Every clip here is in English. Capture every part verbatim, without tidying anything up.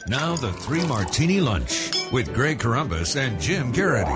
Now the Three Martini Lunch with Greg Corombos and Jim Garrity.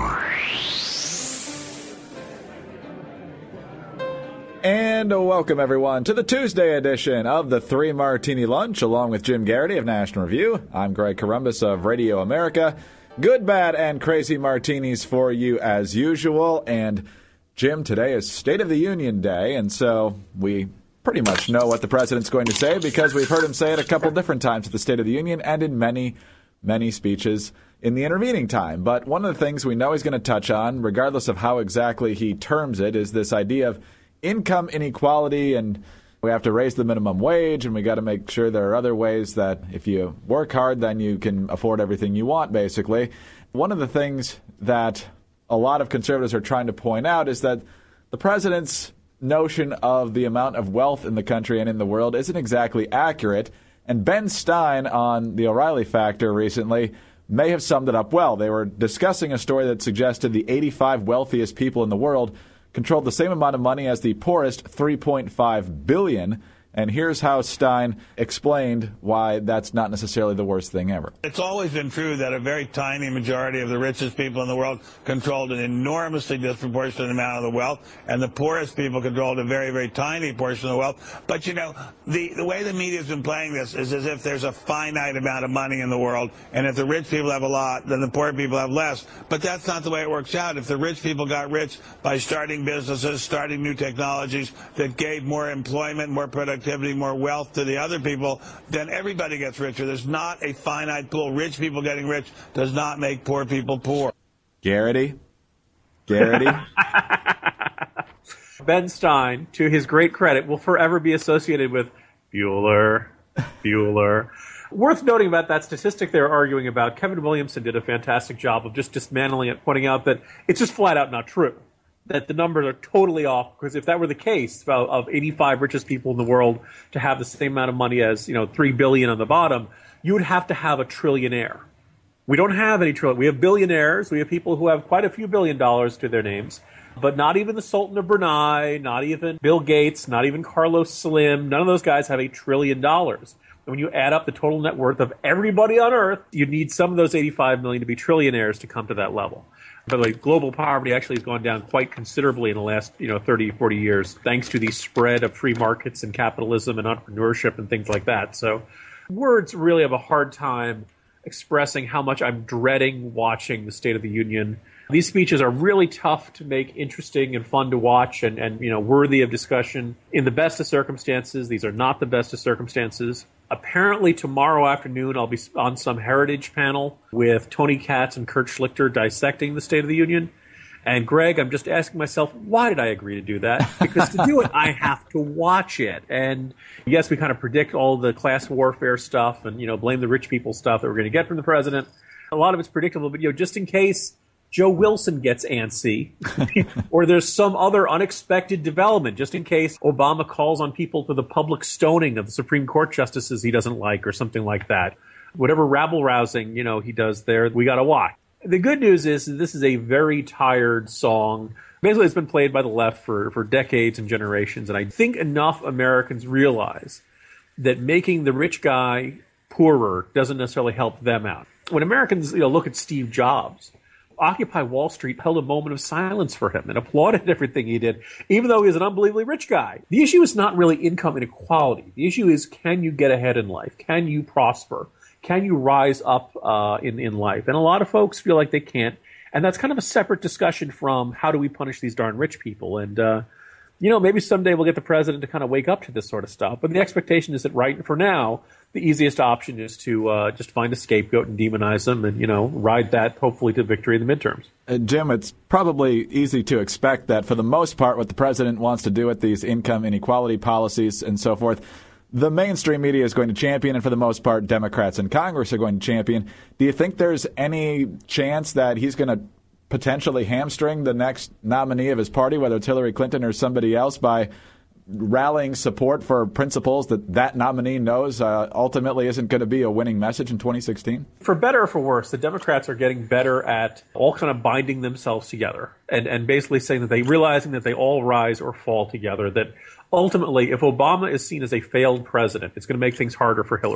And welcome, everyone, to the Tuesday edition of the Three Martini Lunch, along with Jim Garrity of National Review. I'm Greg Corombos of Radio America. Good, bad, and crazy martinis for you as usual. And, Jim, today is State of the Union Day, and so we pretty much know what the president's going to say because we've heard him say it a couple different times at the State of the Union and in many, many speeches in the intervening time. But one of the things we know he's going to touch on, regardless of how exactly he terms it, is this idea of income inequality, and we have to raise the minimum wage, and we got to make sure there are other ways that if you work hard, then you can afford everything you want, basically. One of the things that a lot of conservatives are trying to point out is that the president's notion of the amount of wealth in the country and in the world isn't exactly accurate, and Ben Stein on the O'Reilly Factor recently may have summed it up well. They were discussing a story that suggested the eighty-five wealthiest people in the world controlled the same amount of money as the poorest three point five billion. And here's how Stein explained why that's not necessarily the worst thing ever. It's always been true that a very tiny majority of the richest people in the world controlled an enormously disproportionate amount of the wealth, and the poorest people controlled a very, very tiny portion of the wealth. But, you know, the, the way the media's been playing this is as if there's a finite amount of money in the world, and if the rich people have a lot, then the poor people have less. But that's not the way it works out. If the rich people got rich by starting businesses, starting new technologies that gave more employment, more productivity, more wealth to the other people, then everybody gets richer. There's not a finite pool. Rich people getting rich does not make poor people poor. Garrity? Garrity? Ben Stein, to his great credit, will forever be associated with Bueller, Bueller. Worth noting about that statistic they're arguing about, Kevin Williamson did a fantastic job of just dismantling it, pointing out that it's just flat out not true. That the numbers are totally off, because if that were the case of, of eighty-five richest people in the world to have the same amount of money as, you know, three billion on the bottom, you would have to have a trillionaire. We don't have any trillion. We have billionaires. We have people who have quite a few billion dollars to their names, but not even the Sultan of Brunei, not even Bill Gates, not even Carlos Slim. None of those guys have a trillion dollars. And when you add up the total net worth of everybody on Earth, you need some of those eighty-five million to be trillionaires to come to that level. By the way, global poverty actually has gone down quite considerably in the last, you know, thirty, forty years, thanks to the spread of free markets and capitalism and entrepreneurship and things like that. So words really have a hard time expressing how much I'm dreading watching the State of the Union. These speeches are really tough to make interesting and fun to watch and, and, you know, worthy of discussion in the best of circumstances. These are not the best of circumstances. Apparently tomorrow afternoon I'll be on some heritage panel with Tony Katz and Kurt Schlichter dissecting the State of the Union. And Greg, I'm just asking myself, why did I agree to do that? Because to do it, I have to watch it. And yes, we kind of predict all the class warfare stuff and, you know, blame the rich people stuff that we're going to get from the president. A lot of it's predictable, but, you know, just in case Joe Wilson gets antsy or there's some other unexpected development, just in case Obama calls on people for the public stoning of the Supreme Court justices he doesn't like or something like that. Whatever rabble-rousing, you know, he does there, we got to watch. The good news is that this is a very tired song. Basically, it's been played by the left for, for decades and generations, and I think enough Americans realize that making the rich guy poorer doesn't necessarily help them out. When Americans, you know, look at Steve Jobs, Occupy Wall Street held a moment of silence for him and applauded everything he did, even though he was an unbelievably rich guy. The issue is not really income inequality. The issue is, can you get ahead in life? Can you prosper? Can you rise up uh, in, in life? And a lot of folks feel like they can't. And that's kind of a separate discussion from how do we punish these darn rich people. And, uh, you know, maybe someday we'll get the president to kind of wake up to this sort of stuff. But the expectation is that right for now, the easiest option is to uh, just find a scapegoat and demonize them and, you know, ride that hopefully to victory in the midterms. Uh, Jim, it's probably easy to expect that for the most part what the president wants to do with these income inequality policies and so forth, the mainstream media is going to champion, and for the most part, Democrats in Congress are going to champion. Do you think there's any chance that he's going to potentially hamstring the next nominee of his party, whether it's Hillary Clinton or somebody else, by rallying support for principles that that nominee knows uh, ultimately isn't going to be a winning message in twenty sixteen? For better or for worse, the Democrats are getting better at all kind of binding themselves together and, and basically saying that they realizing that they all rise or fall together, that ultimately if Obama is seen as a failed president, it's going to make things harder for Hillary.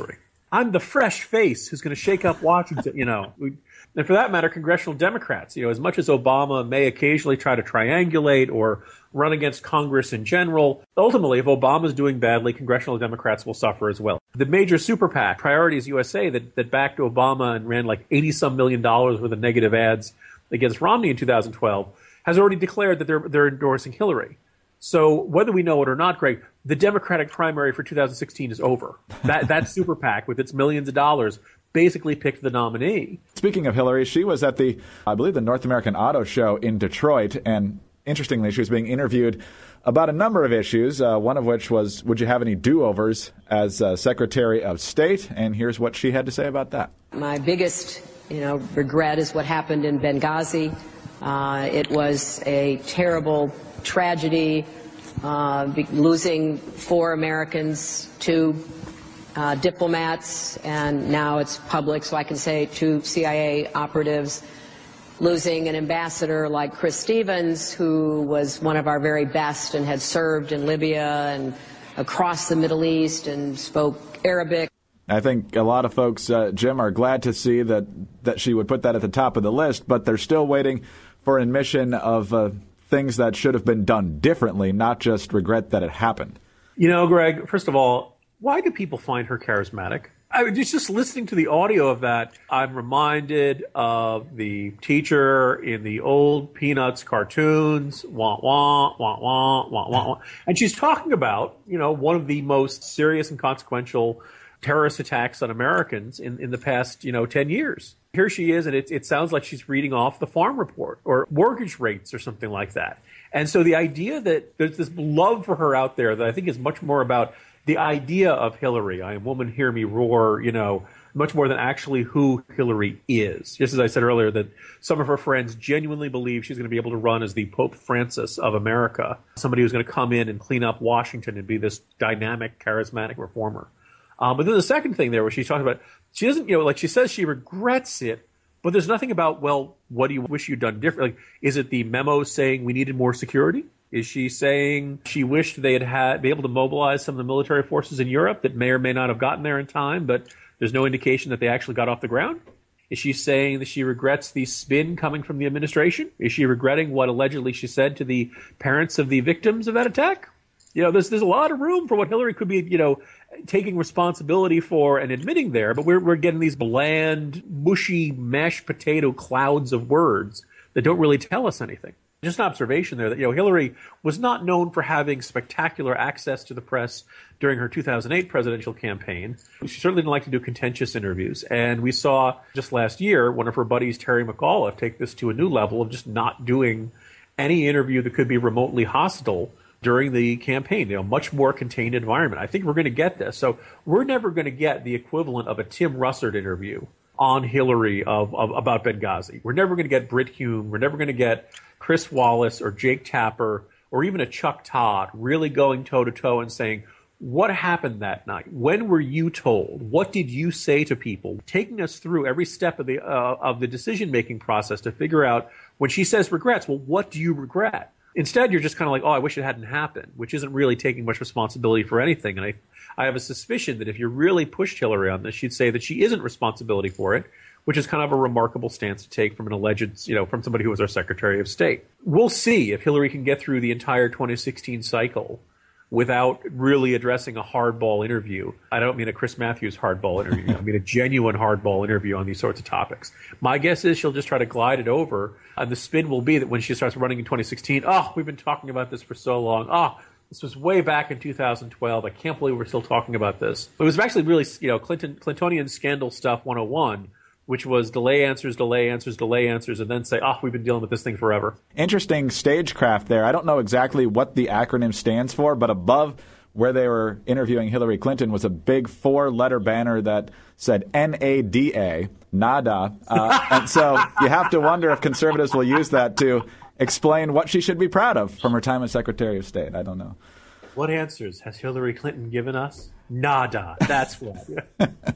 I'm the fresh face who's going to shake up Washington, you know. And for that matter, congressional Democrats, you know, as much as Obama may occasionally try to triangulate or run against Congress in general, ultimately, if Obama's doing badly, congressional Democrats will suffer as well. The major super PAC, Priorities U S A, that, that backed Obama and ran like eighty-some million dollars worth of negative ads against Romney in two thousand twelve, has already declared that they're, they're endorsing Hillary. So whether we know it or not, Greg, the Democratic primary for two thousand sixteen is over. That that super PAC with its millions of dollars basically picked the nominee. Speaking of Hillary, she was at the, I believe, the North American Auto Show in Detroit, and interestingly, she was being interviewed about a number of issues, uh, one of which was, would you have any do-overs as uh, Secretary of State? And here's what she had to say about that. My biggest, you know, regret is what happened in Benghazi. Uh, it was a terrible tragedy, uh, losing four Americans, two uh, diplomats, and now it's public, so I can say two C I A operatives, losing an ambassador like Chris Stevens, who was one of our very best and had served in Libya and across the Middle East and spoke Arabic. I think a lot of folks, uh, Jim, are glad to see that, that she would put that at the top of the list, but they're still waiting for admission of uh, things that should have been done differently, not just regret that it happened. You know, Greg, first of all, why do people find her charismatic? I mean, just, just listening to the audio of that, I'm reminded of the teacher in the old Peanuts cartoons, wah, wah, wah, wah, wah, wah, wah. And she's talking about, you know, one of the most serious and consequential terrorist attacks on Americans in, in the past, you know, ten years. Here she is, and it, it sounds like she's reading off the Farm Report or mortgage rates or something like that. And so the idea that there's this love for her out there that I think is much more about the idea of Hillary, I am woman, hear me roar, you know, much more than actually who Hillary is. Just as I said earlier, that some of her friends genuinely believe she's going to be able to run as the Pope Francis of America, somebody who's going to come in and clean up Washington and be this dynamic, charismatic reformer. Um, but then the second thing there, where she's talking about, she doesn't, you know, like she says she regrets it, but there's nothing about, well, what do you wish you'd done different? Like, is it the memo saying we needed more security? Is she saying she wished they had had be able to mobilize some of the military forces in Europe that may or may not have gotten there in time, but there's no indication that they actually got off the ground? Is she saying that she regrets the spin coming from the administration? Is she regretting what allegedly she said to the parents of the victims of that attack? You know, there's there's a lot of room for what Hillary could be, you know, taking responsibility for and admitting there, but we're we're getting these bland, mushy, mashed potato clouds of words that don't really tell us anything. Just an observation there that, you know, Hillary was not known for having spectacular access to the press during her two thousand eight presidential campaign. She certainly didn't like to do contentious interviews. And we saw just last year one of her buddies, Terry McAuliffe, take this to a new level of just not doing any interview that could be remotely hostile during the campaign, you know, much more contained environment. I think we're going to get this. So we're never going to get the equivalent of a Tim Russert interview on Hillary of, of about Benghazi. We're never going to get Brit Hume. We're never going to get Chris Wallace or Jake Tapper or even a Chuck Todd really going toe-to-toe and saying, what happened that night? When were you told? What did you say to people? Taking us through every step of the uh, of the decision-making process to figure out, when she says regrets, well, what do you regret? Instead, you're just kind of like, oh, I wish it hadn't happened, which isn't really taking much responsibility for anything. And I, I have a suspicion that if you really pushed Hillary on this, she'd say that she isn't responsibility for it, which is kind of a remarkable stance to take from an alleged, you know, from somebody who was our Secretary of State. We'll see if Hillary can get through the entire twenty sixteen cycle without really addressing a hardball interview. I don't mean a Chris Matthews hardball interview. I mean a genuine hardball interview on these sorts of topics. My guess is she'll just try to glide it over, and the spin will be that when she starts running in twenty sixteen, oh, we've been talking about this for so long. Oh, this was way back in two thousand twelve. I can't believe we're still talking about this. It was actually really, you know, Clinton, Clintonian scandal stuff one oh one, which was delay answers, delay answers, delay answers, and then say, oh, we've been dealing with this thing forever. Interesting stagecraft there. I don't know exactly what the acronym stands for, but above where they were interviewing Hillary Clinton was a big four-letter banner that said N A D A, nada. Uh, and so you have to wonder if conservatives will use that to explain what she should be proud of from her time as Secretary of State. I don't know. What answers has Hillary Clinton given us? Nada. That's what.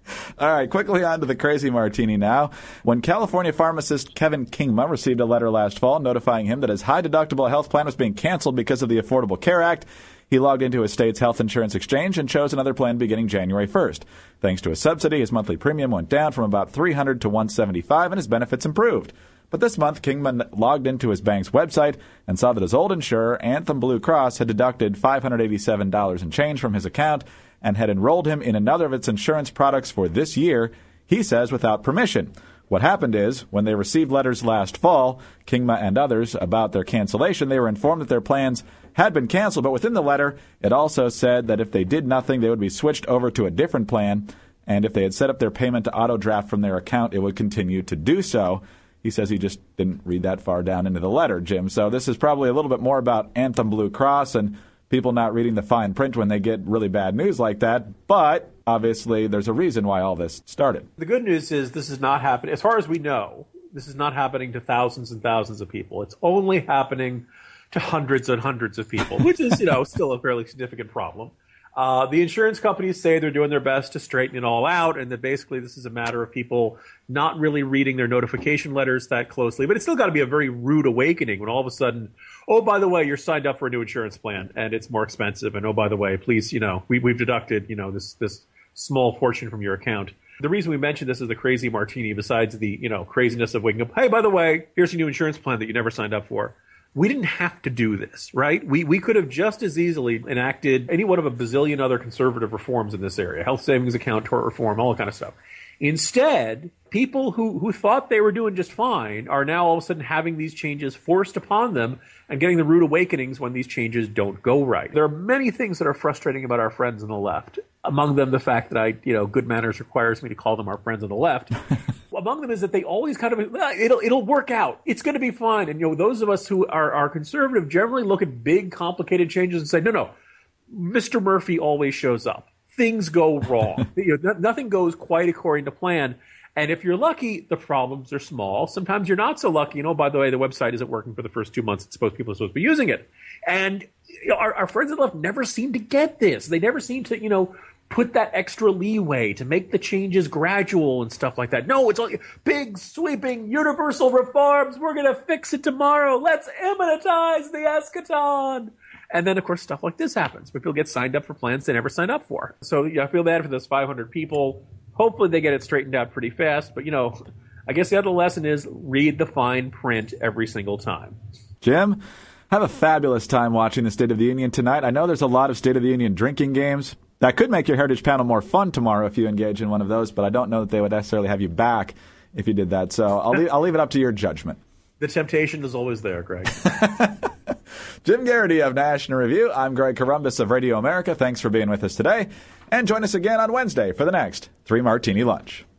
All right, quickly on to the crazy martini now. When California pharmacist Kevin Kingma received a letter last fall notifying him that his high-deductible health plan was being canceled because of the Affordable Care Act, he logged into his state's health insurance exchange and chose another plan beginning January first. Thanks to a subsidy, his monthly premium went down from about three hundred dollars to one hundred seventy-five dollars, and his benefits improved. But this month, Kingman logged into his bank's website and saw that his old insurer, Anthem Blue Cross, had deducted five hundred eighty-seven dollars and change from his account and had enrolled him in another of its insurance products for this year, he says, without permission. What happened is, when they received letters last fall, Kingma and others, about their cancellation, they were informed that their plans had been canceled, but within the letter, it also said that if they did nothing, they would be switched over to a different plan, and if they had set up their payment to auto-draft from their account, it would continue to do so. He says he just didn't read that far down into the letter, Jim. So this is probably a little bit more about Anthem Blue Cross and people not reading the fine print when they get really bad news like that. But obviously there's a reason why all this started. The good news is this is not happening. As far as we know, this is not happening to thousands and thousands of people. It's only happening to hundreds and hundreds of people, which is, you know, still a fairly significant problem. Uh, the insurance companies say they're doing their best to straighten it all out, and that basically this is a matter of people not really reading their notification letters that closely. But it's still got to be a very rude awakening when all of a sudden, oh, by the way, you're signed up for a new insurance plan, and it's more expensive. And oh, by the way, please, you know, we, we've deducted, you know, this this small portion from your account. The reason we mentioned this is the crazy martini, besides the, you know, craziness of waking up, hey, by the way, here's a new insurance plan that you never signed up for. We didn't have to do this, right? We we could have just as easily enacted any one of a bazillion other conservative reforms in this area, health savings account, tort reform, all that kind of stuff. Instead, people who, who thought they were doing just fine are now all of a sudden having these changes forced upon them and getting the rude awakenings when these changes don't go right. There are many things that are frustrating about our friends on the left. Among them, the fact that I, you know, good manners requires me to call them our friends on the left. Among them is that they always kind of, it'll it'll work out. It's going to be fine. And, you know, those of us who are, are conservative generally look at big, complicated changes and say, no, no, Mister Murphy always shows up. Things go wrong. you know, nothing goes quite according to plan. And if you're lucky, the problems are small. Sometimes you're not so lucky. You know, by the way, the website isn't working for the first two months. It's supposed people are supposed to be using it. And you know, our, our friends on the left never seem to get this. They never seem to, you know, put that extra leeway to make the changes gradual and stuff like that. No, it's all big, sweeping, universal reforms. We're going to fix it tomorrow. Let's immanentize the eschaton. And then, of course, stuff like this happens. People get signed up for plans they never signed up for. So yeah, I feel bad for those five hundred people. Hopefully they get it straightened out pretty fast. But, you know, I guess the other lesson is read the fine print every single time. Jim, have a fabulous time watching the State of the Union tonight. I know there's a lot of State of the Union drinking games. That could make your Heritage panel more fun tomorrow if you engage in one of those, but I don't know that they would necessarily have you back if you did that. So I'll leave, I'll leave it up to your judgment. The temptation is always there, Greg. Jim Garrity of National Review. I'm Greg Corombos of Radio America. Thanks for being with us today. And join us again on Wednesday for the next Three Martini Lunch.